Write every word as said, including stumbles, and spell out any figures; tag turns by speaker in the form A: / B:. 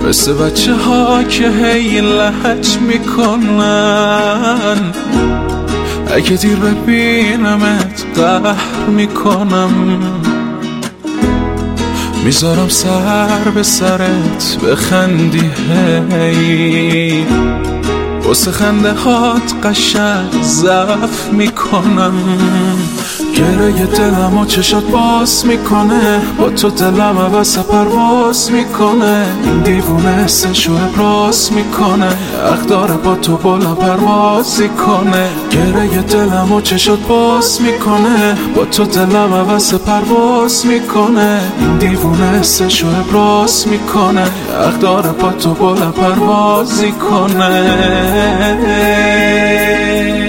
A: مثل بچه ها که هی لحج میکنن، اگه دیر ببینمت قهر میکنم. میذارم سر به سرت بخندی هی، واسه خنده هات قشنگ ضعف میکنم. گره دلم و چشات باز میکنه، با تو دلم عوض پرواز میکنه. این دیوونه حسشو ابراز میکنه، حق داره با تو بالا پروازی کنه. گره دلم و چشات باز میکنه، با تو دلم عوض پرواز میکنه. این دیوونه حسشو ابراز میکنه، حق داره با تو بالا پروازی کنه.